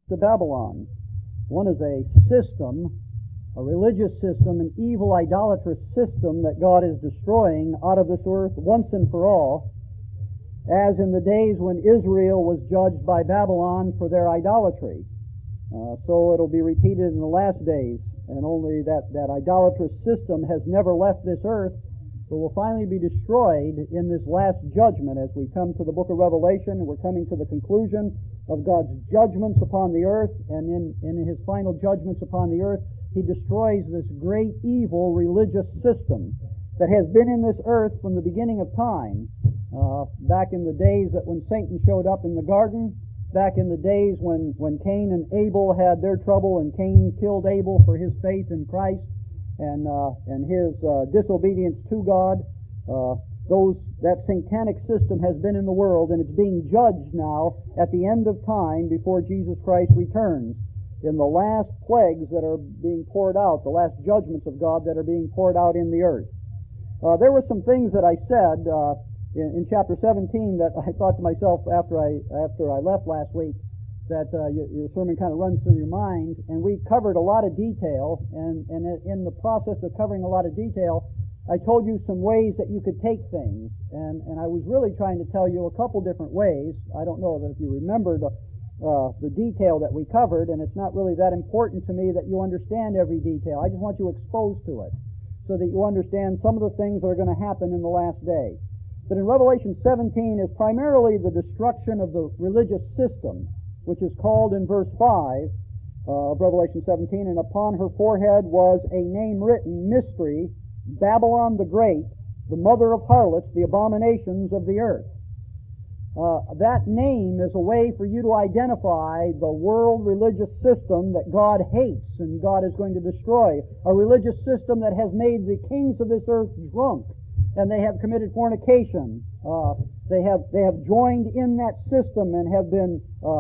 to Babylon. One is a system, a religious system, an evil idolatrous system that God is destroying out of this earth once and for all, as in the days when Israel was judged by Babylon for their idolatry. So it'll be repeated in the last days, and only that idolatrous system has never left this earth, but will finally be destroyed in this last judgment. As we come to the book of Revelation, we're coming to the conclusion of God's judgments upon the earth, and in His final judgments upon the earth, He destroys this great evil religious system that has been in this earth from the beginning of time, back in the days that when Satan showed up in the garden, back in the days when Cain and Abel had their trouble, and Cain killed Abel for his faith in Christ and his disobedience to God. That satanic system has been in the world, and it's being judged now at the end of time before Jesus Christ returns, in the last plagues that are being poured out, the last judgments of God that are being poured out in the earth. There were some things that I said in chapter 17 that I thought to myself after I left last week, that your sermon kind of runs through your mind, and we covered a lot of detail, and in the process of covering a lot of detail, I told you some ways that you could take things, and I was really trying to tell you a couple different ways. I don't know that if you remember the detail that we covered, and it's not really that important to me that you understand every detail. I just want you exposed to it so that you understand some of the things that are going to happen in the last day. But in Revelation 17 is primarily the destruction of the religious system, which is called in verse 5 of Revelation 17, and upon her forehead was a name written, Mystery, Babylon the Great, the mother of harlots, the abominations of the earth. That name is a way for you to identify the world religious system that God hates and God is going to destroy. A religious system that has made the kings of this earth drunk, and they have committed fornication. They have joined in that system and have been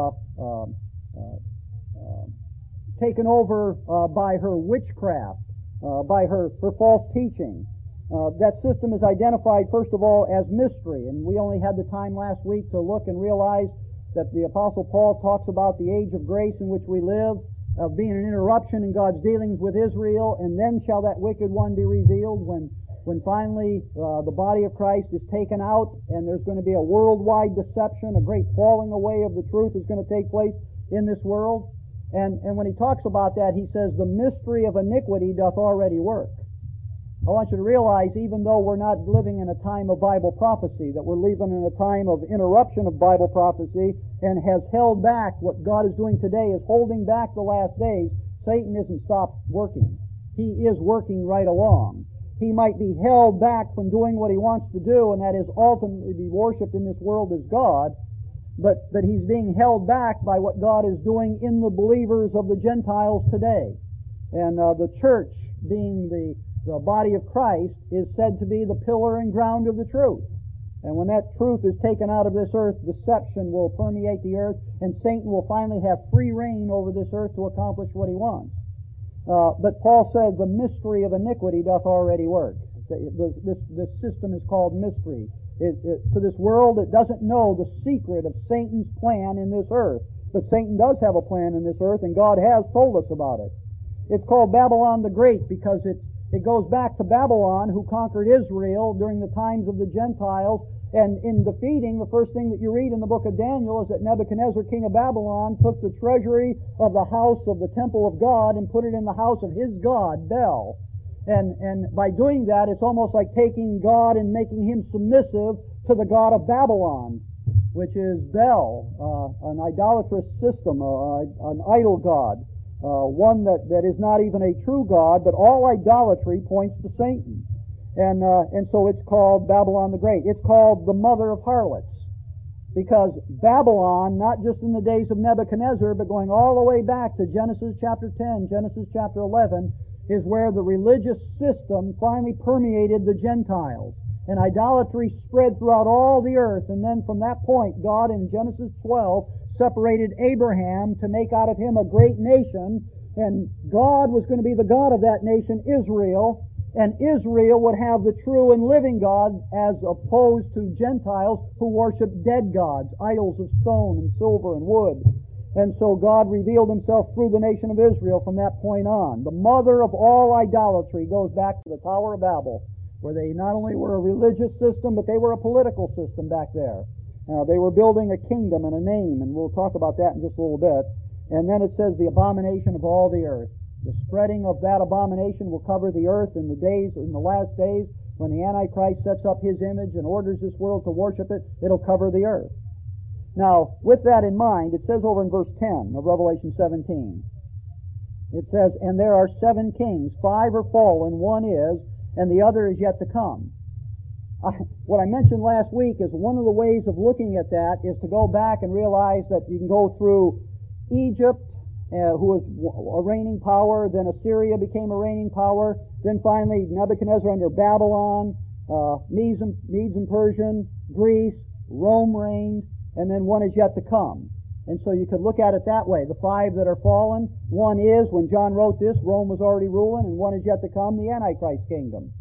taken over by her witchcraft, by her false teaching. That system is identified, first of all, as mystery, and we only had the time last week to look and realize that the Apostle Paul talks about the age of grace in which we live, of being an interruption in God's dealings with Israel, and then shall that wicked one be revealed when finally the body of Christ is taken out, and there's going to be a worldwide deception, a great falling away of the truth is going to take place in this world. And when he talks about that, he says, the mystery of iniquity doth already work. I want you to realize, even though we're not living in a time of Bible prophecy, that we're living in a time of interruption of Bible prophecy and has held back what God is doing today, is holding back the last days, Satan isn't stopped working. He is working right along. He might be held back from doing what he wants to do, and that is ultimately be worshipped in this world as God, but he's being held back by what God is doing in the believers of the Gentiles today. And the church, being the body of Christ, is said to be the pillar and ground of the truth. And when that truth is taken out of this earth, deception will permeate the earth, and Satan will finally have free reign over this earth to accomplish what he wants. But Paul says the mystery of iniquity doth already work. This system is called mystery. To this world, it doesn't know the secret of Satan's plan in this earth. But Satan does have a plan in this earth, and God has told us about it. It's called Babylon the Great because it goes back to Babylon, who conquered Israel during the times of the Gentiles. And in defeating, the first thing that you read in the book of Daniel is that Nebuchadnezzar, king of Babylon, took the treasury of the house of the temple of God and put it in the house of his god, Bel. And by doing that, it's almost like taking God and making him submissive to the god of Babylon, which is Bel, an idolatrous system, an idol god, one that is not even a true God, but all idolatry points to Satan. And so it's called Babylon the Great. It's called the mother of harlots, because Babylon, not just in the days of Nebuchadnezzar, but going all the way back to Genesis chapter 10, Genesis chapter 11, is where the religious system finally permeated the Gentiles. And idolatry spread throughout all the earth. And then from that point, God in Genesis 12 separated Abraham to make out of him a great nation. And God was going to be the God of that nation, Israel. And Israel would have the true and living God, as opposed to Gentiles who worship dead gods, idols of stone and silver and wood. And so God revealed Himself through the nation of Israel from that point on. The mother of all idolatry goes back to the Tower of Babel, where they not only were a religious system, but they were a political system back there. They were building a kingdom and a name, and we'll talk about that in just a little bit. And then it says the abomination of all the earth. The spreading of that abomination will cover the earth in the last days, when the Antichrist sets up his image and orders this world to worship it. It'll cover the earth. Now, with that in mind, it says over in verse 10 of Revelation 17, it says, "And there are 7 kings, 5 are fallen, 1 is, and the other is yet to come." What I mentioned last week is one of the ways of looking at that is to go back and realize that you can go through Egypt, who was a reigning power, then Assyria became a reigning power, then finally Nebuchadnezzar under Babylon, Medes and Persian, Greece, Rome reigned, and then 1 is yet to come. And so you could look at it that way. The 5 that are fallen, 1 is, when John wrote this, Rome was already ruling, and 1 is yet to come, the Antichrist kingdom.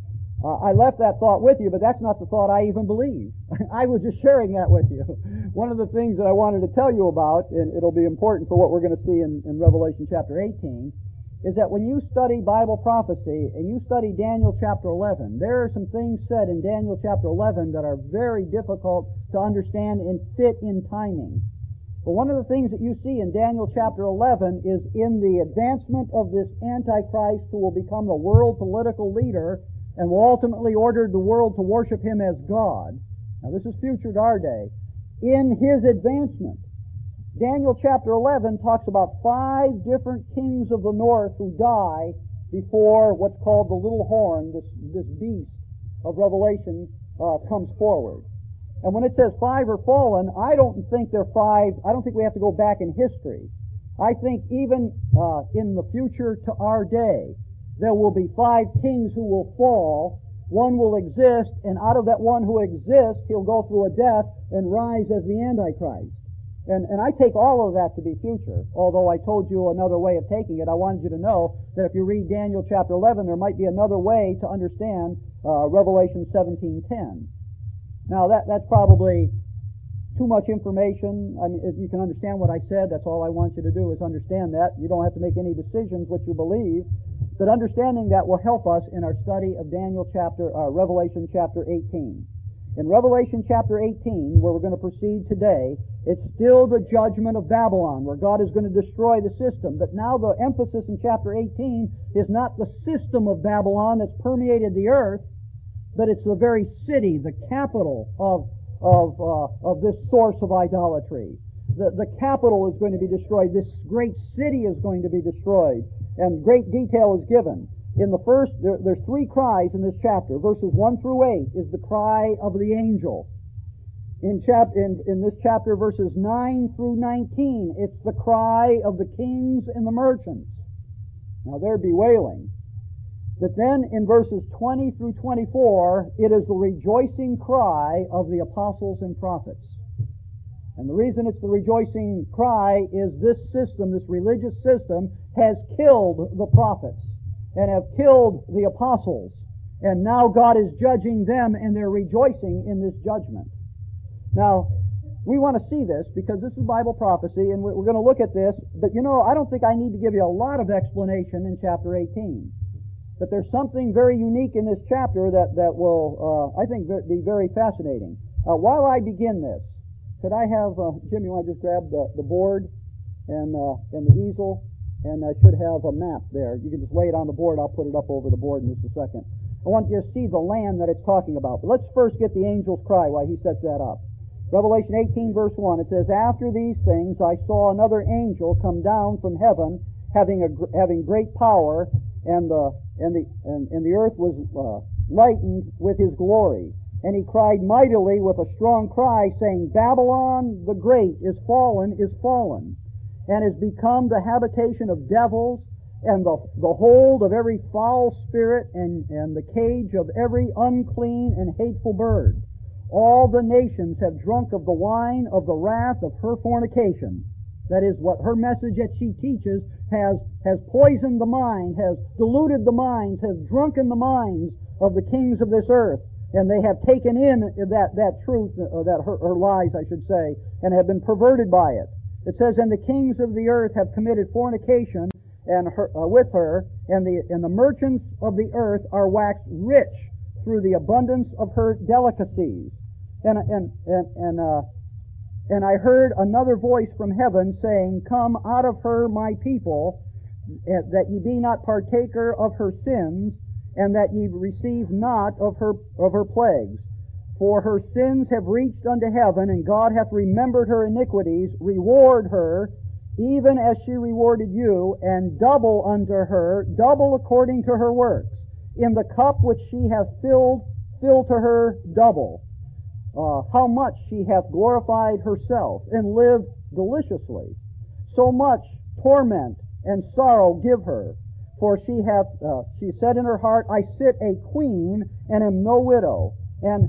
I left that thought with you, but that's not the thought I even believe. I was just sharing that with you. One of the things that I wanted to tell you about, and it'll be important for what we're going to see in Revelation chapter 18, is that when you study Bible prophecy and you study Daniel chapter 11, there are some things said in Daniel chapter 11 that are very difficult to understand and fit in timing. But one of the things that you see in Daniel chapter 11 is in the advancement of this Antichrist who will become the world political leader and will ultimately order the world to worship him as God. Now this is future to our day. In his advancement, Daniel chapter 11 talks about 5 different kings of the north who die before what's called the little horn, this beast of Revelation, comes forward. And when it says 5 are fallen, I don't think they're 5, I don't think we have to go back in history. I think even in the future to our day, there will be 5 kings who will fall, 1 will exist, and out of that 1 who exists, he'll go through a death and rise as the Antichrist. And I take all of that to be future. Although I told you another way of taking it, I wanted you to know that if you read Daniel chapter 11, there might be another way to understand Revelation 17:10. Now that's probably too much information. I mean, if you can understand what I said, that's all I want you to do is understand that. You don't have to make any decisions what you believe. But understanding that will help us in our study of Revelation chapter 18. In Revelation chapter 18, where we're going to proceed today, it's still the judgment of Babylon, where God is going to destroy the system. But now the emphasis in chapter 18 is not the system of Babylon that's permeated the earth, but it's the very city, the capital of this source of idolatry. The capital is going to be destroyed. This great city is going to be destroyed. And great detail is given. In the first, there's 3 cries in this chapter. Verses 1 through 8 is the cry of the angel. In this chapter, verses 9 through 19, it's the cry of the kings and the merchants. Now they're bewailing. But then in verses 20 through 24, it is the rejoicing cry of the apostles and prophets. And the reason it's the rejoicing cry is this system, this religious system, has killed the prophets and have killed the apostles. And now God is judging them and they're rejoicing in this judgment. Now, we want to see this because this is Bible prophecy and we're going to look at this. But I don't think I need to give you a lot of explanation in chapter 18. But there's something very unique in this chapter that will, I think, be very fascinating. While I begin this, could I have, Jim, you want to just grab the board and the easel? And I should have a map there. You can just lay it on the board. I'll put it up over the board in just a second. I want you to see the land that it's talking about. But let's first get the angel's cry while he sets that up. Revelation 18 verse 1, it says, "After these things I saw another angel come down from heaven, having great power, and the earth was lightened with his glory. And he cried mightily with a strong cry, saying, Babylon the great is fallen, and is become the habitation of devils, and the hold of every foul spirit, and the cage of every unclean and hateful bird. All the nations have drunk of the wine of the wrath of her fornication." That is, what her message that she teaches has poisoned the mind, has diluted the minds, has drunken the minds of the kings of this earth. And they have taken in that truth, her lies, I should say, and have been perverted by it. It says, "And the kings of the earth have committed fornication with her, and the merchants of the earth are waxed rich through the abundance of her delicacies." And I heard another voice from heaven saying, "Come out of her, my people, that ye be not partaker of her sins, and that ye receive not of her plagues. For her sins have reached unto heaven, and God hath remembered her iniquities. Reward her, even as she rewarded you, and double unto her, double according to her works. In the cup which she hath filled, fill to her double. How much she hath glorified herself, and lived deliciously. So much torment and sorrow give her. For she said in her heart, I sit a queen, and am no widow, and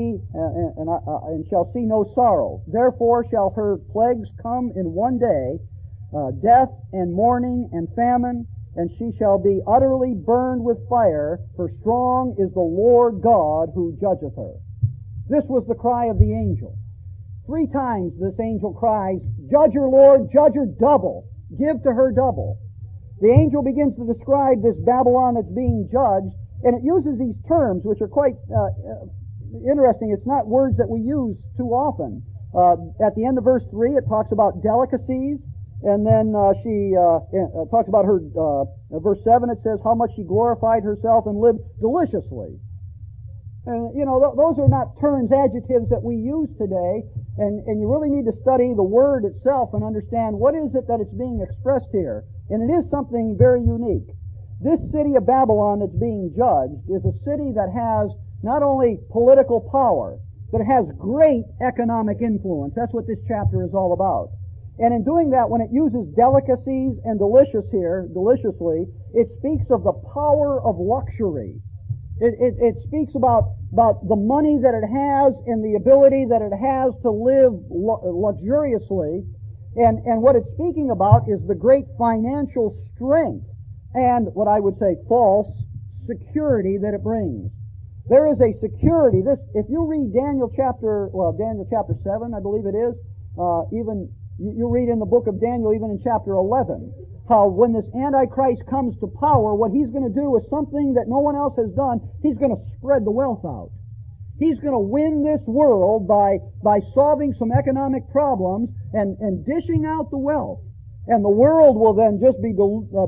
shall see no sorrow. Therefore shall her plagues come in one day, death and mourning and famine, and she shall be utterly burned with fire, for strong is the Lord God who judgeth her." This was the cry of the angel. 3 times this angel cries, "Judge her, Lord, judge her double. Give to her double." The angel begins to describe this Babylon that's being judged, and it uses these terms which are quite interesting. It's not words that we use too often. At the end of verse 3, it talks about delicacies, and then she talks about her, verse 7, it says how much she glorified herself and lived deliciously. And, those are not terms, adjectives that we use today, and you really need to study the word itself and understand what is it that it's being expressed here. And it is something very unique. This city of Babylon that's being judged is a city that has not only political power, but it has great economic influence. That's what this chapter is all about. And in doing that, when it uses delicacies and deliciously, it speaks of the power of luxury. It speaks about the money that it has and the ability that it has to live luxuriously. And what it's speaking about is the great financial strength and what I would say false security that it brings. There is a security. If you read Daniel chapter 7, I believe it is, even you read in the book of Daniel, even in chapter 11, how when this Antichrist comes to power, what he's going to do is something that no one else has done. He's going to spread the wealth out. He's going to win this world by solving some economic problems and dishing out the wealth. And the world will then just be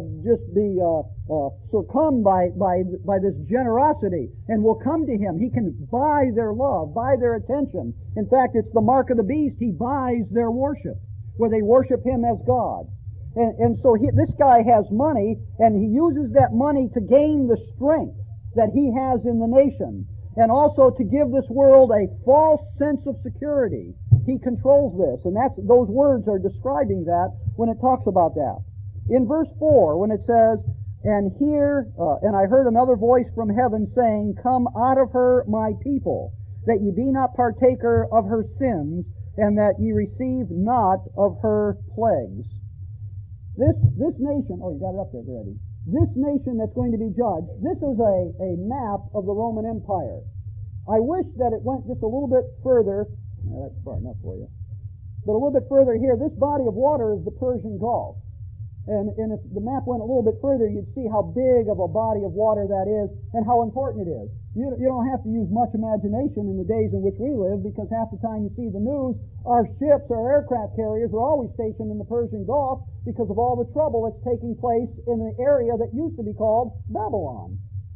succumbed by this generosity and will come to him. He can buy their love, buy their attention. In fact, it's the mark of the beast. He buys their worship, where they worship him as God. And so this guy has money, and he uses that money to gain the strength that he has in the nation, and also to give this world a false sense of security. He controls this, and those words are describing that when it talks about that. In verse 4, when it says, and I heard another voice from heaven saying, Come out of her, my people, that ye be not partaker of her sins, and that ye receive not of her plagues. This nation, you got it up there already. This nation that's going to be judged, this is a map of the Roman Empire. I wish that it went just a little bit further. That's far enough for you. But a little bit further here, this body of water is the Persian Gulf. And if the map went a little bit further, you'd see how big of a body of water that is and how important it is. You don't have to use much imagination in the days in which we live, because half the time you see the news, our ships, our aircraft carriers are always stationed in the Persian Gulf because of all the trouble that's taking place in the area that used to be called Babylon.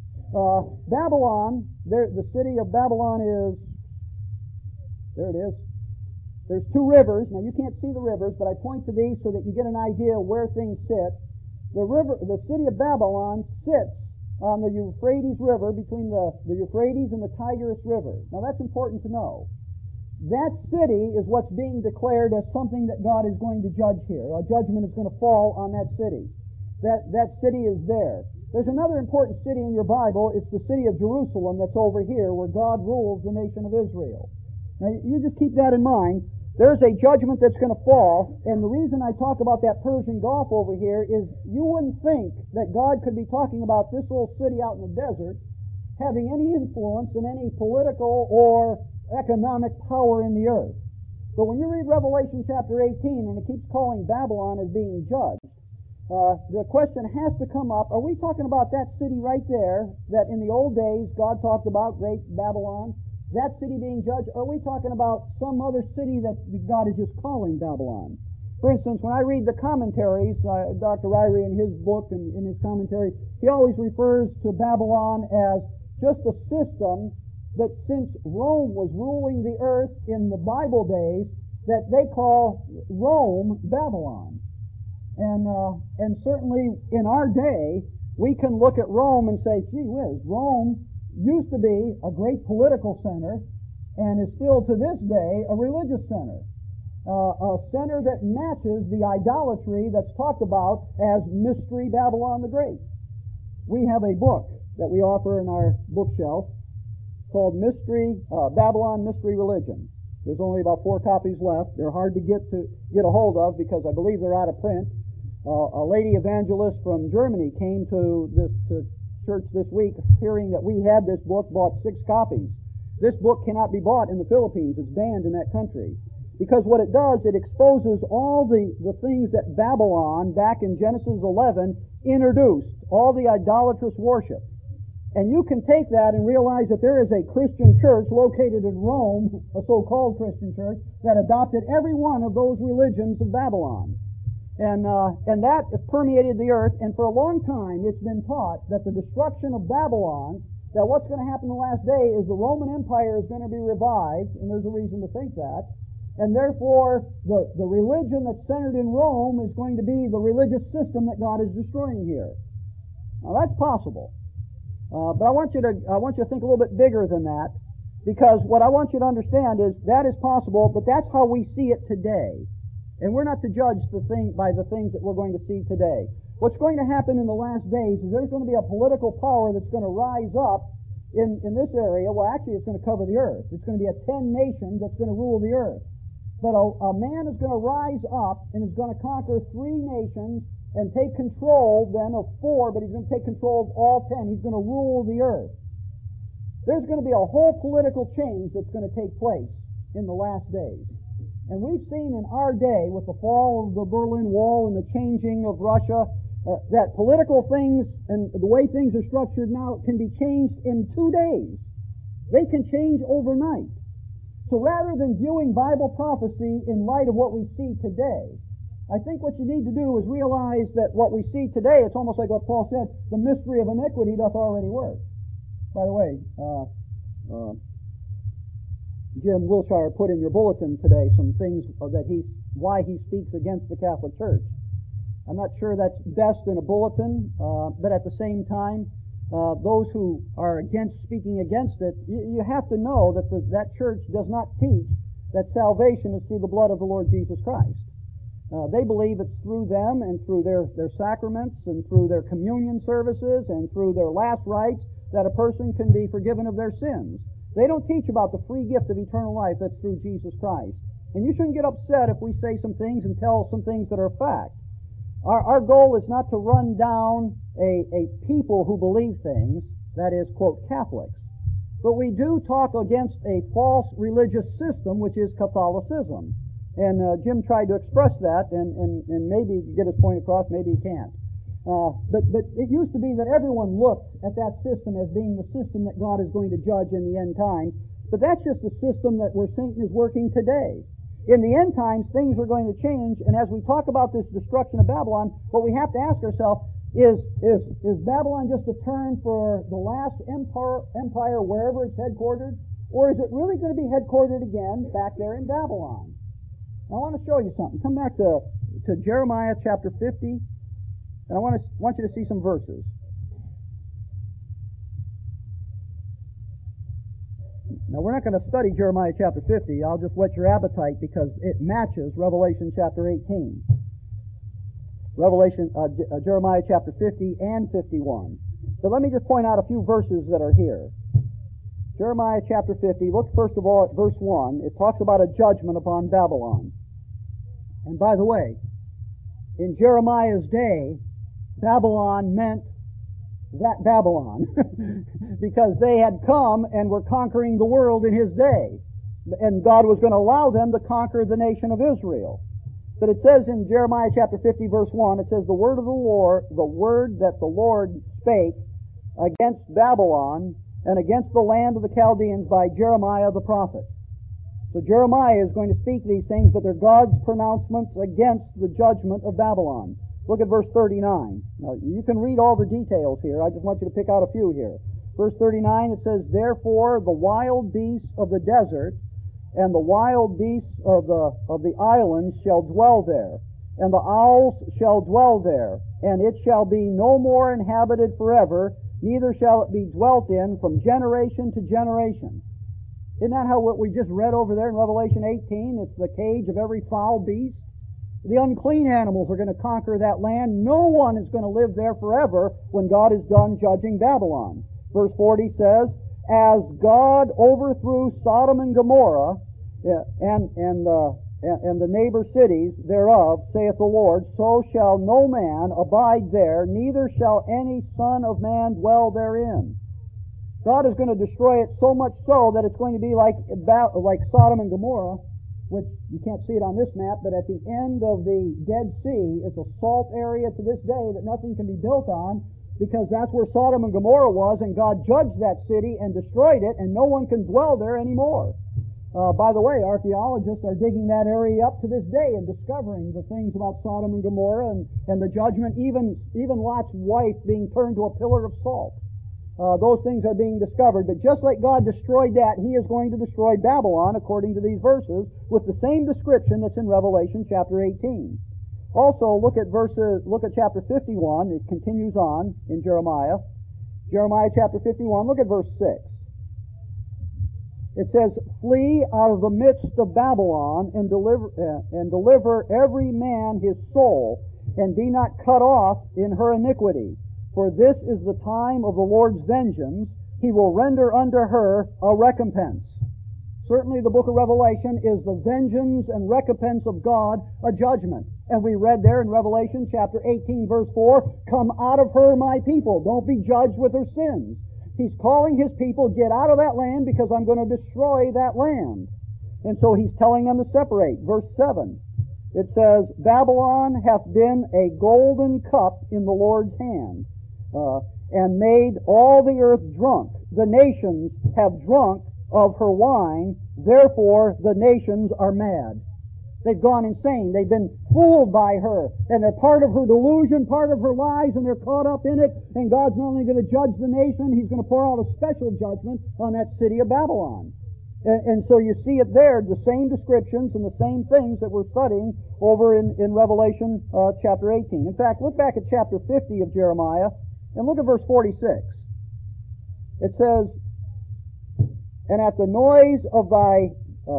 The city of Babylon is, there it is. There's 2 rivers. Now you can't see the rivers, but I point to these so that you get an idea of where things sit. The city of Babylon sits on the Euphrates River, between the Euphrates and the Tigris River. Now that's important to know. That city is what's being declared as something that God is going to judge here. A judgment is going to fall on that city. That city is there. There's another important city in your Bible. It's the city of Jerusalem that's over here, where God rules the nation of Israel. Now you just keep that in mind. There's a judgment that's going to fall, and the reason I talk about that Persian Gulf over here is you wouldn't think that God could be talking about this little city out in the desert having any influence in any political or economic power in the earth. But when you read Revelation chapter 18 and it keeps calling Babylon as being judged, the question has to come up, are we talking about that city right there that in the old days God talked about, great Babylon, that city being judged? Or are we talking about some other city that God is just calling Babylon? For instance, when I read the commentaries, Dr. Ryrie in his book and in his commentary, he always refers to Babylon as just a system that since Rome was ruling the earth in the Bible days, that they call Rome Babylon. And certainly in our day, we can look at Rome and say, gee whiz, Rome used to be a great political center and is still to this day a religious center. A center that matches the idolatry that's talked about as Mystery Babylon the Great. We have a book that we offer in our bookshelf called Babylon Mystery Religion. There's only about 4 copies left. They're hard to get a hold of because I believe they're out of print. A lady evangelist from Germany came to church this week hearing that we had this book, bought 6 copies. This book cannot be bought in the Philippines. It's banned in that country. Because what it does, it exposes all the things that Babylon, back in Genesis 11, introduced, all the idolatrous worship. And you can take that and realize that there is a Christian church located in Rome, a so-called Christian church, that adopted every one of those religions of Babylon. And that permeated the earth, and for a long time it's been taught that the destruction of Babylon, that what's going to happen in the last day is the Roman Empire is going to be revived, and there's a reason to think that, and therefore the religion that's centered in Rome is going to be the religious system that God is destroying here. Now that's possible. But I want you to think a little bit bigger than that, because what I want you to understand is that is possible, but that's how we see it today. And we're not to judge by the things that we're going to see today. What's going to happen in the last days is there's going to be a political power that's going to rise up in this area. Well, actually, it's going to cover the earth. It's going to be a 10 nations that's going to rule the earth. But a man is going to rise up and is going to conquer 3 nations and take control then of 4, but he's going to take control of all 10. He's going to rule the earth. There's going to be a whole political change that's going to take place in the last days. And we've seen in our day, with the fall of the Berlin Wall and the changing of Russia, that political things and the way things are structured now can be changed in 2 days. They can change overnight. So rather than viewing Bible prophecy in light of what we see today, I think what you need to do is realize that what we see today, it's almost like what Paul said, the mystery of iniquity doth already work. By the way, Jim Wilshire put in your bulletin today some things why he speaks against the Catholic Church. I'm not sure that's best in a bulletin, but at the same time, those who are speaking against it, you have to know that that church does not teach that salvation is through the blood of the Lord Jesus Christ. They believe it's through them and through their sacraments and through their communion services and through their last rites that a person can be forgiven of their sins. They don't teach about the free gift of eternal life that's through Jesus Christ. And you shouldn't get upset if we say some things and tell some things that are fact. Our goal is not to run down a people who believe things, that is, quote, Catholics. But we do talk against a false religious system, which is Catholicism. And Jim tried to express that, and maybe get his point across, maybe he can't. But it used to be that everyone looked at that system as being the system that God is going to judge in the end time. But that's just the system where Satan is working today. In the end times, things are going to change, and as we talk about this destruction of Babylon, what we have to ask ourselves is Babylon just a term for the last empire wherever it's headquartered, or is it really going to be headquartered again back there in Babylon? Now, I want to show you something. Come back to Jeremiah chapter 50. And I want you to see some verses. Now, we're not going to study Jeremiah chapter 50. I'll just whet your appetite because it matches Revelation chapter 18. Jeremiah chapter 50 and 51. But let me just point out a few verses that are here. Jeremiah chapter 50, look first of all at verse 1. It talks about a judgment upon Babylon. And by the way, in Jeremiah's day, Babylon meant that Babylon because they had come and were conquering the world in his day. and God was going to allow them to conquer the nation of Israel. But it says in Jeremiah chapter 50 verse 1, it says, the word that the Lord spake against Babylon and against the land of the Chaldeans by Jeremiah the prophet. So Jeremiah is going to speak these things, but they're God's pronouncements against the judgment of Babylon. Look at verse 39. Now, you can read all the details here. I just want you to pick out a few here. Verse 39, it says, therefore the wild beasts of the desert and the wild beasts of the islands shall dwell there, and the owls shall dwell there, and it shall be no more inhabited forever, neither shall it be dwelt in from generation to generation. Isn't that how what we just read over there in Revelation 18? It's the cage of every foul beast. The unclean animals are going to conquer that land. No one is going to live there forever when God is done judging Babylon. Verse 40 says, as God overthrew Sodom and Gomorrah and the neighbor cities thereof, saith the Lord, so shall no man abide there, neither shall any son of man dwell therein. God is going to destroy it so much so that it's going to be like Sodom and Gomorrah, which you can't see it on this map, but at the end of the Dead Sea, it's a salt area to this day that nothing can be built on, because that's where Sodom and Gomorrah was, and God judged that city and destroyed it, and no one can dwell there anymore. By the way, archaeologists are digging that area up to this day and discovering the things about Sodom and Gomorrah and the judgment, even Lot's wife being turned to a pillar of salt. Those things are being discovered. But just like God destroyed that, He is going to destroy Babylon, according to these verses, with the same description that's in Revelation chapter 18. Also, look at chapter 51. It continues on in Jeremiah. Jeremiah chapter 51, look at verse 6. It says, flee out of the midst of Babylon and deliver every man his soul, and be not cut off in her iniquity. For this is the time of the Lord's vengeance. He will render unto her a recompense. Certainly the book of Revelation is the vengeance and recompense of God, a judgment. And we read there in Revelation chapter 18 verse 4, come out of her, my people. Don't be judged with her sins. He's calling His people, get out of that land because I'm going to destroy that land. And so He's telling them to separate. Verse 7, it says, Babylon hath been a golden cup in the Lord's hand, and made all the earth drunk. The nations have drunk of her wine, therefore the nations are mad. They've gone insane. They've been fooled by her. And they're part of her delusion, part of her lies, and they're caught up in it. And God's not only going to judge the nation, He's going to pour out a special judgment on that city of Babylon. And so you see it there, the same descriptions and the same things that we're studying over in Revelation chapter 18. In fact, look back at chapter 50 of Jeremiah and look at verse 46. It says, and at the noise of thy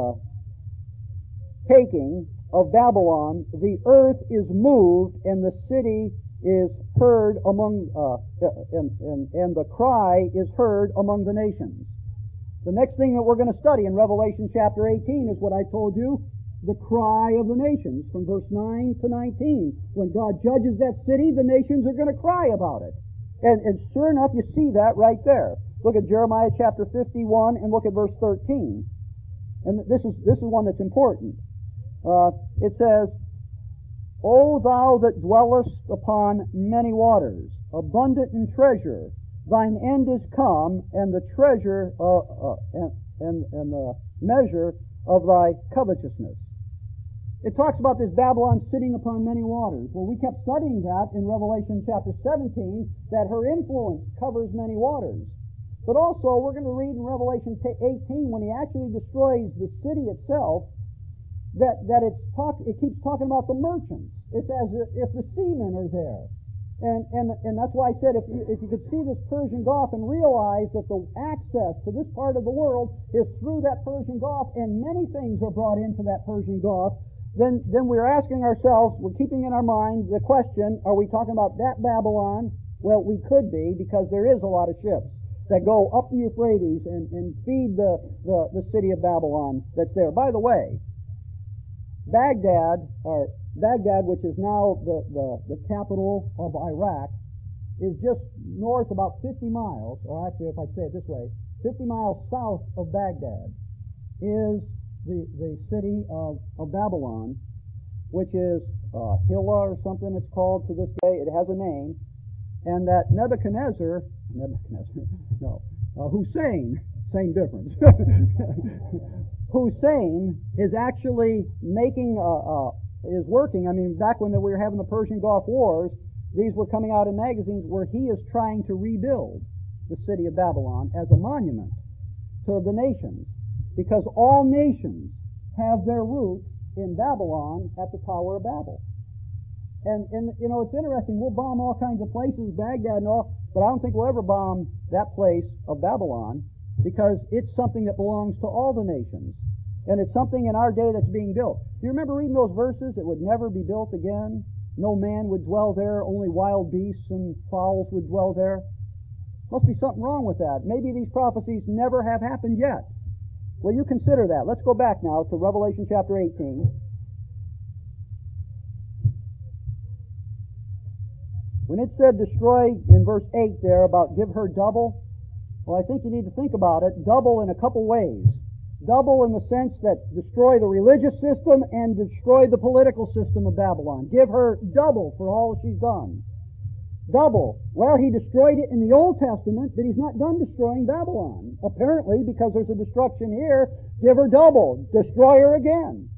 taking of Babylon, the earth is moved, and the city is heard among, and the cry is heard among the nations. The next thing that we're going to study in Revelation chapter 18 is what I told you, the cry of the nations, from verse 9 to 19. When God judges that city, the nations are going to cry about it. And sure enough, you see that right there. Look at Jeremiah chapter 51 and look at verse 13. And this is one that's important. It says, O thou that dwellest upon many waters, abundant in treasure, thine end is come, and the treasure and the measure of thy covetousness. It talks about this Babylon sitting upon many waters. Well, we kept studying that in Revelation chapter 17, that her influence covers many waters. But also, we're going to read in Revelation 18, when He actually destroys the city itself, that it keeps talking about the merchants. It's as if the seamen are there. And that's why I said if you could see this Persian Gulf and realize that the access to this part of the world is through that Persian Gulf, and many things are brought into that Persian Gulf, then we're asking ourselves, we're keeping in our mind the question, are we talking about that Babylon? Well, we could be, because there is a lot of ships that go up the Euphrates and feed the city of Babylon that's there. By the way, Baghdad, which is now the capital of Iraq, is just north about 50 miles, or actually if I say it this way, 50 miles south of Baghdad. is the city of Babylon, which is Hilla or something it's called to this day. It has a name. And that Hussein, same difference. Hussein is actually is working. I mean, back when we were having the Persian Gulf Wars, these were coming out in magazines where he is trying to rebuild the city of Babylon as a monument to the nations, because all nations have their root in Babylon at the Tower of Babel. And you know, it's interesting, we'll bomb all kinds of places, Baghdad and all, but I don't think we'll ever bomb that place of Babylon, because it's something that belongs to all the nations. And it's something in our day that's being built. Do you remember reading those verses? It would never be built again. No man would dwell there. Only wild beasts and fowls would dwell there. Must be something wrong with that. Maybe these prophecies never have happened yet. Well, you consider that. Let's go back now to Revelation chapter 18. When it said destroy in verse 8 there about give her double, well, I think you need to think about it. Double in a couple ways. Double in the sense that destroy the religious system and destroy the political system of Babylon. Give her double for all she's done. Double. Well, he destroyed it in the Old Testament, but he's not done destroying Babylon. Apparently, because there's a destruction here, give her double. Destroy her again.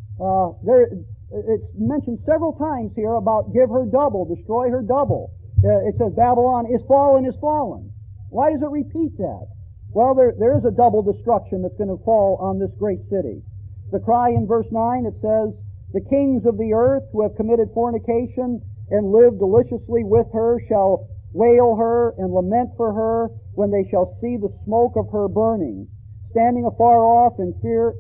It's mentioned several times here about give her double, destroy her double. It says Babylon is fallen, is fallen. Why does it repeat that? Well, there is a double destruction that's going to fall on this great city. The cry in verse 9, it says, the kings of the earth who have committed fornication and lived deliciously with her shall wail her and lament for her when they shall see the smoke of her burning, standing afar off in fear,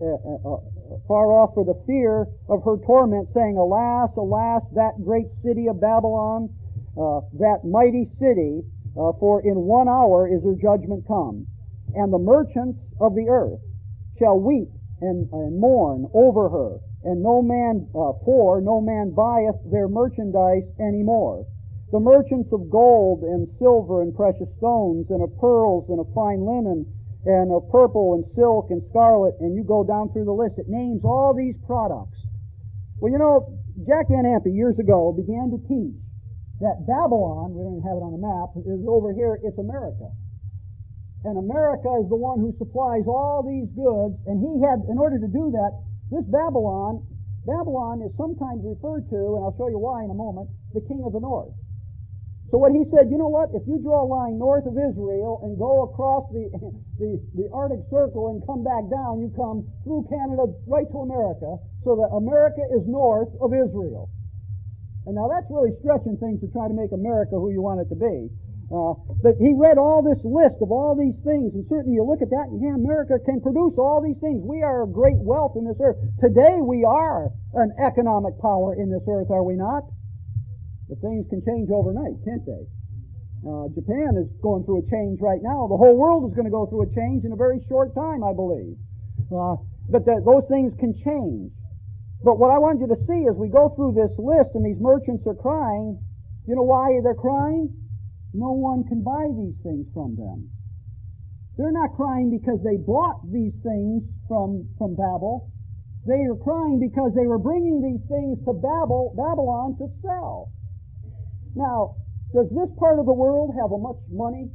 far off for the fear of her torment, saying, alas, alas, that great city of Babylon, that mighty city, for in 1 hour is her judgment come. And the merchants of the earth shall weep and mourn over her, and no man buyeth their merchandise any more. The merchants of gold and silver and precious stones, and of pearls and of fine linen, and of purple and silk and scarlet, and you go down through the list. It names all these products. Well, you know, Jack Van Ampe years ago began to teach that Babylon, we don't even have it on the map, is over here, it's America. And America is the one who supplies all these goods, and he had, in order to do that, this Babylon is sometimes referred to, and I'll show you why in a moment, the king of the north. So what he said, you know what, if you draw a line north of Israel and go across the Arctic Circle and come back down, you come through Canada right to America, so that America is north of Israel. And now that's really stretching things to try to make America who you want it to be. But he read all this list of all these things, and certainly you look at that, and yeah, America can produce all these things. We are a great wealth in this earth. Today we are an economic power in this earth, are we not? But things can change overnight, can't they? Japan is going through a change right now. The whole world is going to go through a change in a very short time, I believe. But those things can change. But what I want you to see as we go through this list, and these merchants are crying, you know why they're crying? No one can buy these things from them. They're not crying because they bought these things from Babel. They are crying because they were bringing these things to Babylon to sell. Now, does this part of the world have much money?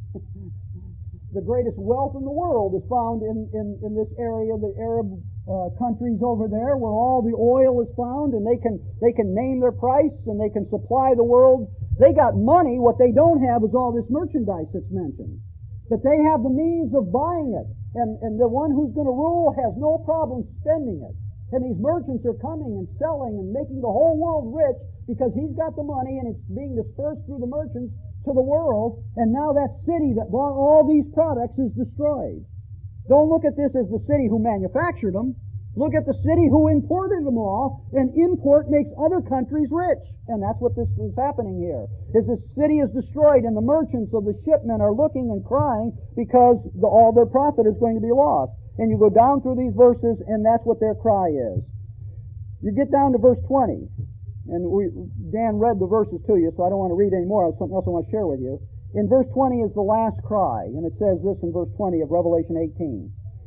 The greatest wealth in the world is found in this area, the Arab countries over there, where all the oil is found, and they can name their price and they can supply the world. They got money. What they don't have is all this merchandise that's mentioned. But they have the means of buying it. And the one who's going to rule has no problem spending it. And these merchants are coming and selling and making the whole world rich because he's got the money and it's being dispersed through the merchants to the world. And now that city that bought all these products is destroyed. Don't look at this as the city who manufactured them. Look at the city who imported them all, and import makes other countries rich. And that's what this is happening here. Is the city is destroyed, and the merchants of the shipmen are looking and crying because all their profit is going to be lost. And you go down through these verses, and that's what their cry is. You get down to verse 20, and Dan read the verses to you, so I don't want to read any more. I have something else I want to share with you. In verse 20 is the last cry, and it says this in verse 20 of Revelation 18.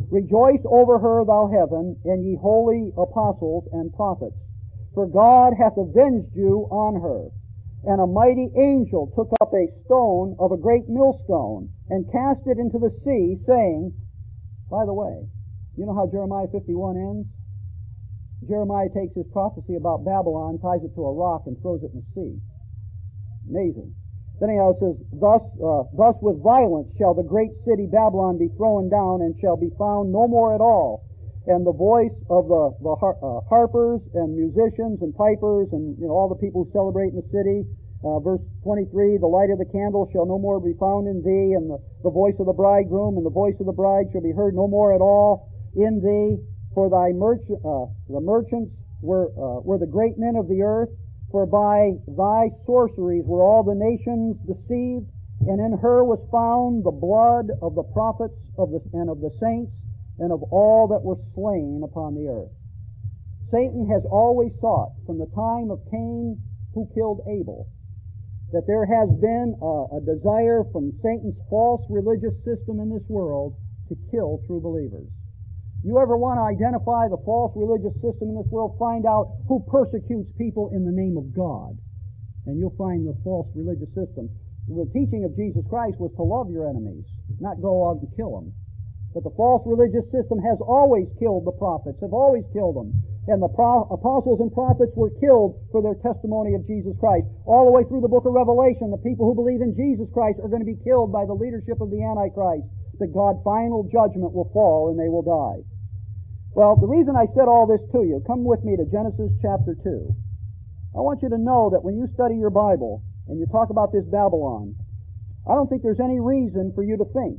Rejoice over her, thou heaven, and ye holy apostles and prophets. For God hath avenged you on her. And a mighty angel took up a stone of a great millstone, and cast it into the sea, saying," by the way, you know how Jeremiah 51 ends? Jeremiah takes his prophecy about Babylon, ties it to a rock, and throws it in the sea. Amazing. Then he says, thus with violence shall the great city Babylon be thrown down, and shall be found no more at all. And the voice of the harpers and musicians and pipers and all the people who celebrate in the city. Verse 23, the light of the candle shall no more be found in thee, and the voice of the bridegroom and the voice of the bride shall be heard no more at all in thee. For the merchants were the great men of the earth. For by thy sorceries were all the nations deceived, and in her was found the blood of the prophets and of the saints, and of all that were slain upon the earth. Satan has always sought, from the time of Cain who killed Abel, that there has been a desire from Satan's false religious system in this world to kill true believers. You ever want to identify the false religious system in this world, find out who persecutes people in the name of God, and you'll find the false religious system. The teaching of Jesus Christ was to love your enemies, not go out and kill them. But the false religious system has always killed the prophets, have always killed them. And the apostles and prophets were killed for their testimony of Jesus Christ. All the way through the book of Revelation, the people who believe in Jesus Christ are going to be killed by the leadership of the Antichrist. That God's final judgment will fall and they will die. Well, the reason I said all this to you, come with me to Genesis chapter 2. I want you to know that when you study your Bible and you talk about this Babylon, I don't think there's any reason for you to think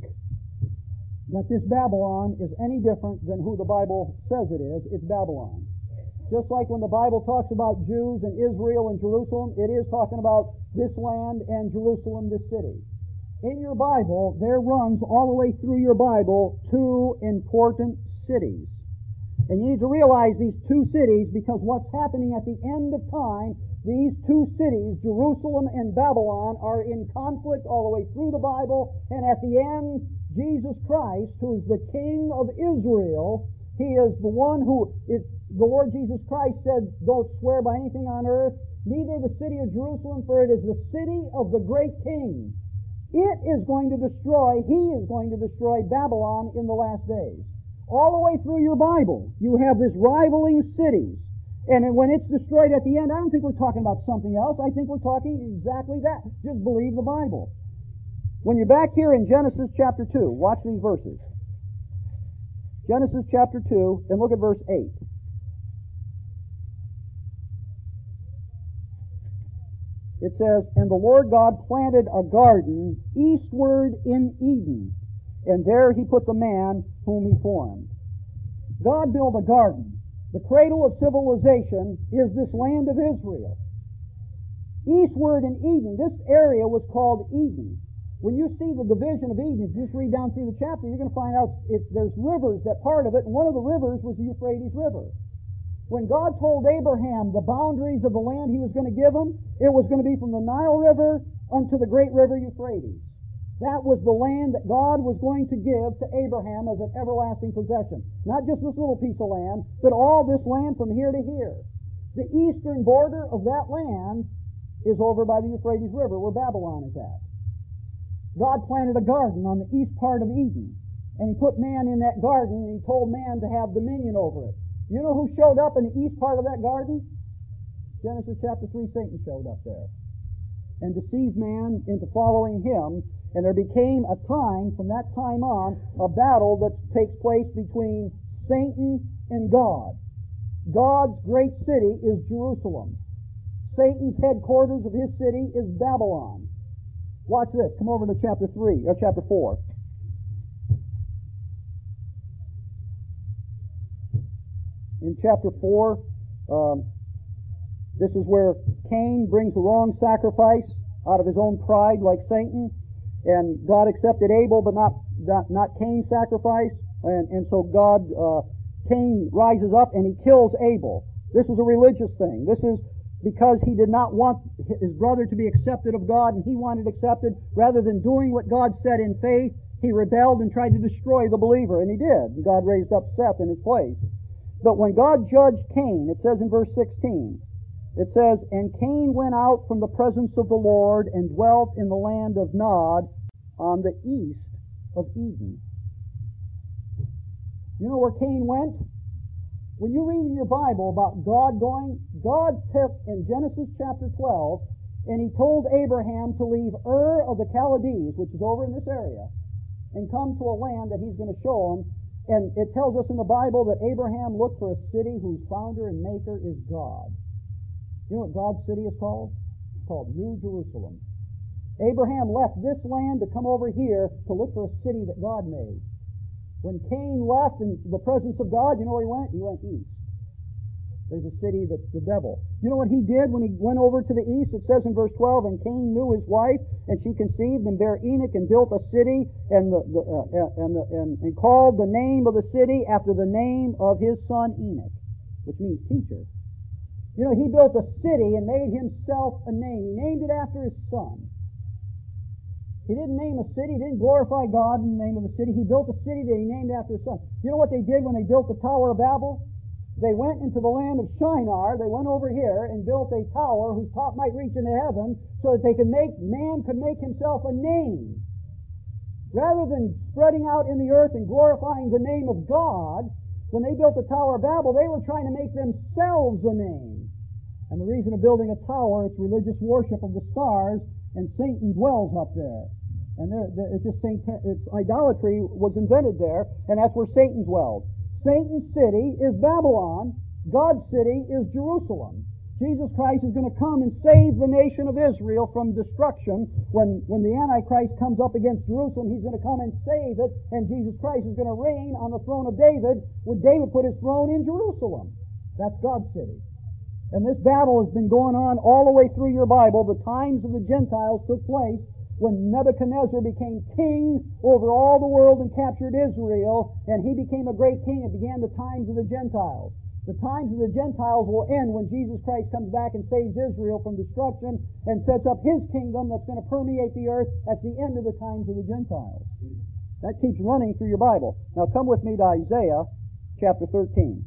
that this Babylon is any different than who the Bible says it is. It's Babylon. Just like when the Bible talks about Jews and Israel and Jerusalem, it is talking about this land and Jerusalem, this city. In your Bible, there runs all the way through your Bible two important cities. And you need to realize these two cities, because what's happening at the end of time, these two cities, Jerusalem and Babylon, are in conflict all the way through the Bible, and at the end, Jesus Christ, who is the King of Israel, He is the one the Lord Jesus Christ said, don't swear by anything on earth, neither the city of Jerusalem, for it is the city of the great King. It is going to destroy, He is going to destroy Babylon in the last days. All the way through your Bible, you have this rivaling cities. And when it's destroyed at the end, I don't think we're talking about something else. I think we're talking exactly that. Just believe the Bible. When you're back here in Genesis chapter 2, watch these verses. Genesis chapter 2, and look at verse 8. It says, "And the Lord God planted a garden eastward in Eden, and there He put the man whom He formed." God built a garden. The cradle of civilization is this land of Israel. Eastward in Eden, this area was called Eden. When you see the division of Eden, if you just read down through the chapter, you're going to find out there's rivers that part of it, and one of the rivers was the Euphrates River. When God told Abraham the boundaries of the land He was going to give him, it was going to be from the Nile River unto the great river Euphrates. That was the land that God was going to give to Abraham as an everlasting possession. Not just this little piece of land, but all this land from here to here. The eastern border of that land is over by the Euphrates River, where Babylon is at. God planted a garden on the east part of Eden, and He put man in that garden, and He told man to have dominion over it. You know who showed up in the east part of that garden? Genesis chapter 3, Satan showed up there and deceived man into following him. And there became a time, from that time on, a battle that takes place between Satan and God. God's great city is Jerusalem. Satan's headquarters of his city is Babylon. Watch this. Come over to chapter 4. In chapter 4, this is where Cain brings the wrong sacrifice out of his own pride, like Satan. And God accepted Abel, but not Cain's sacrifice. And so Cain rises up and he kills Abel. This is a religious thing. This is because he did not want his brother to be accepted of God, and he wanted accepted. Rather than doing what God said in faith, He rebelled and tried to destroy the believer, and he did. And God raised up Seth in his place. But when God judged Cain, it says in verse 16, it says, "And Cain went out from the presence of the Lord and dwelt in the land of Nod on the east of Eden." You know where Cain went? When you read in your Bible about God going, God took in Genesis chapter 12, and He told Abraham to leave Ur of the Chaldees, which is over in this area, and come to a land that He's going to show him. And it tells us in the Bible that Abraham looked for a city whose founder and maker is God. You know what God's city is called? It's called New Jerusalem. Abraham left this land to come over here to look for a city that God made. When Cain left in the presence of God, you know where he went? He went east. There's a city that's the devil. You know what he did when he went over to the east? It says in verse 12, "And Cain knew his wife, and she conceived and bare Enoch, and built a city, and called the name of the city after the name of his son Enoch," which means teacher. You know, he built a city and made himself a name. He named it after his son. He didn't name a city. He didn't glorify God in the name of the city. He built a city that he named after his son. You know what they did when they built the Tower of Babel? They went into the land of Shinar. They went over here and built a tower whose top might reach into heaven so that man could make himself a name. Rather than spreading out in the earth and glorifying the name of God, when they built the Tower of Babel, they were trying to make themselves a name. And the reason of building a tower, it's religious worship of the stars, and Satan dwells up there. And it's idolatry was invented there, and that's where Satan dwells. Satan's city is Babylon. God's city is Jerusalem. Jesus Christ is going to come and save the nation of Israel from destruction. When the Antichrist comes up against Jerusalem, he's going to come and save it, and Jesus Christ is going to reign on the throne of David, when David put his throne in Jerusalem. That's God's city. And this battle has been going on all the way through your Bible. The times of the Gentiles took place when Nebuchadnezzar became king over all the world and captured Israel, and he became a great king. It began the times of the Gentiles. The times of the Gentiles will end when Jesus Christ comes back and saves Israel from destruction and sets up His kingdom that's going to permeate the earth at the end of the times of the Gentiles. That keeps running through your Bible. Now come with me to Isaiah chapter 13.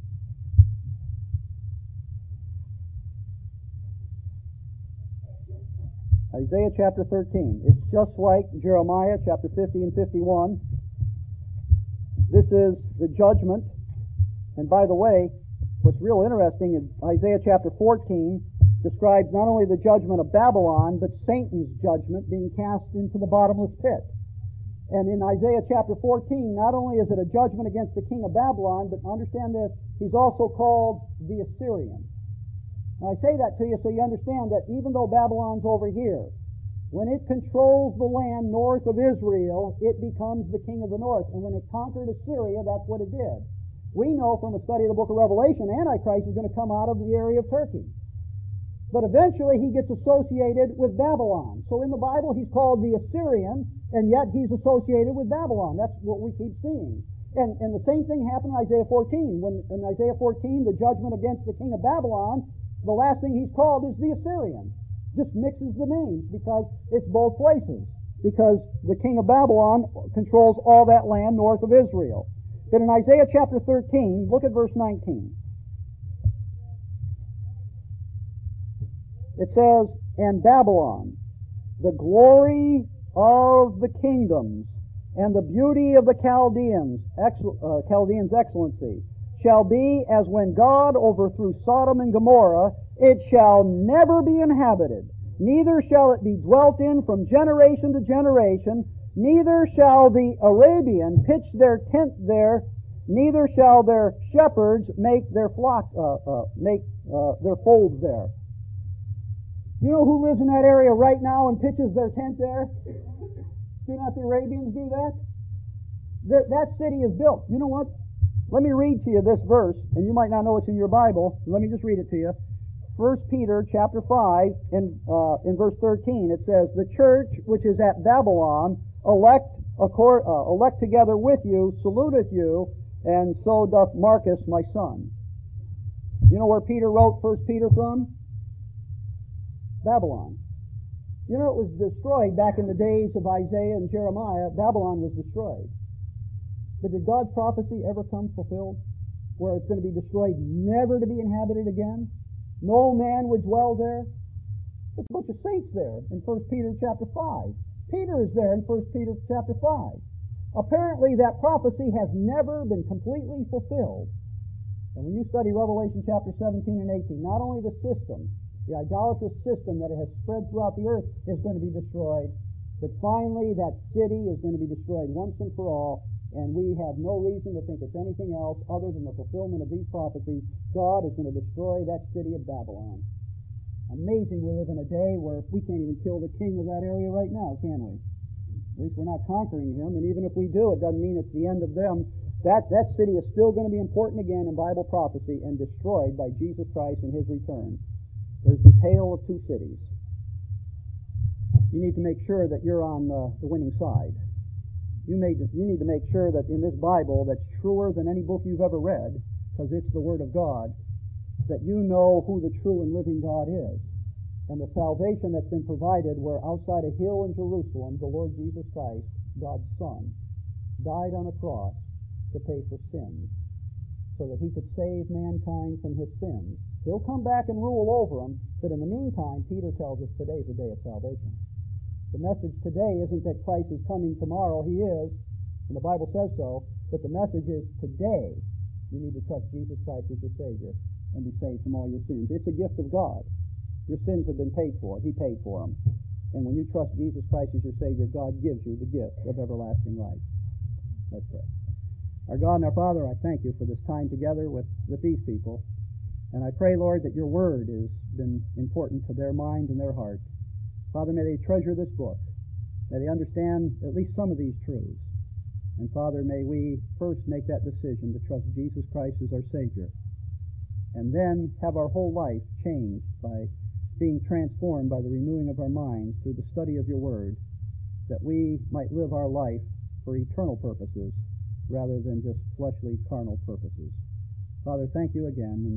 Isaiah chapter 13. It's just like Jeremiah chapter 50 and 51. This is the judgment. And by the way, what's real interesting is Isaiah chapter 14 describes not only the judgment of Babylon, but Satan's judgment being cast into the bottomless pit. And in Isaiah chapter 14, not only is it a judgment against the king of Babylon, but understand this, he's also called the Assyrian. Now I say that to you so you understand that even though Babylon's over here, when it controls the land north of Israel, it becomes the king of the north. And when it conquered Assyria, that's what it did. We know from a study of the book of Revelation, Antichrist is going to come out of the area of Turkey. But eventually he gets associated with Babylon. So in the Bible he's called the Assyrian, and yet he's associated with Babylon. That's what we keep seeing. And the same thing happened in Isaiah 14. When in Isaiah 14, the judgment against the king of Babylon, the last thing he's called is the Assyrian. Just mixes the names because it's both places. Because the king of Babylon controls all that land north of Israel. But in Isaiah chapter 13, look at verse 19. It says, "And Babylon, the glory of the kingdoms, and the beauty of the Chaldeans' excellency, shall be as when God overthrew Sodom and Gomorrah. It shall never be inhabited, neither shall it be dwelt in from generation to generation, neither shall the Arabian pitch their tent there, neither shall their shepherds make their their folds there." You know who lives in that area right now and pitches their tent there? Do not the Arabians do that? That city is built. You know what? Let me read to you this verse, and you might not know it's in your Bible. Let me just read it to you. 1 Peter chapter 5, in verse 13, it says, "The church which is at Babylon, elect together with you, saluteth you, and so doth Marcus my son." You know where Peter wrote 1 Peter from? Babylon. You know, it was destroyed back in the days of Isaiah and Jeremiah. Babylon was destroyed. But did God's prophecy ever come fulfilled? Where it's going to be destroyed, never to be inhabited again? No man would dwell there? There's a bunch of saints there in 1 Peter chapter 5. Peter is there in 1 Peter chapter 5. Apparently that prophecy has never been completely fulfilled. And when you study Revelation chapter 17 and 18, not only the system, the idolatrous system that has spread throughout the earth is going to be destroyed, but finally that city is going to be destroyed once and for all, and we have no reason to think it's anything else other than the fulfillment of these prophecies. God is going to destroy that city of Babylon. Amazing, we live in a day where we can't even kill the king of that area right now, can we? At least we're not conquering him, and even if we do, it doesn't mean it's the end of them. That city is still going to be important again in Bible prophecy and destroyed by Jesus Christ in His return. There's the tale of two cities. You need to make sure that you're on the winning side. You need to make sure that in this Bible that's truer than any book you've ever read, because it's the Word of God, that you know who the true and living God is. And the salvation that's been provided where outside a hill in Jerusalem, the Lord Jesus Christ, God's Son, died on a cross to pay for sins, so that He could save mankind from his sins. He'll come back and rule over them, but in the meantime, Peter tells us today's the day of salvation. The message today isn't that Christ is coming tomorrow. He is, and the Bible says so, but the message is today you need to trust Jesus Christ as your Savior and be saved from all your sins. It's a gift of God. Your sins have been paid for. He paid for them. And when you trust Jesus Christ as your Savior, God gives you the gift of everlasting life. Let's pray. Our God and our Father, I thank you for this time together with these people. And I pray, Lord, that your word has been important to their mind and their heart. Father, may they treasure this book. May they understand at least some of these truths. And Father, may we first make that decision to trust Jesus Christ as our Savior. And then have our whole life changed by being transformed by the renewing of our minds through the study of your word, that we might live our life for eternal purposes rather than just fleshly, carnal purposes. Father, thank you again.